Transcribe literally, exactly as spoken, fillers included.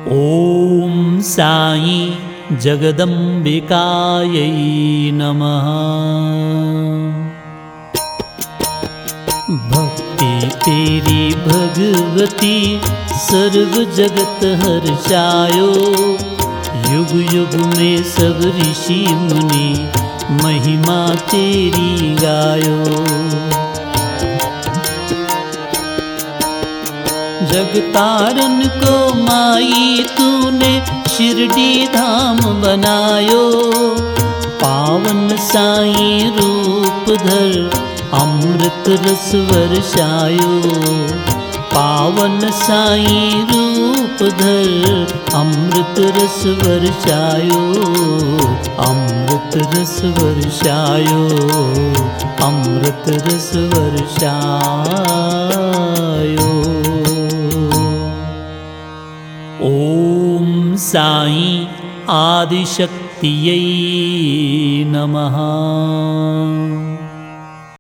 ॐ साई जगदम्बिकायै नमः। भक्ति तेरी भगवती सर्व जगत हर्षायो, युग युग में सब ऋषि मुनि महिमा तेरी गायो। जगतारन को माई तूने शिरडी धाम बनायो, पावन साई रूप धर अमृत रस वर्षायो। पावन साई रूप धर अमृत रस वर्षायो, अमृत रस वर्षायो, अमृत रस वर्षायो। ॐ साई आदिशक्तियै नमः।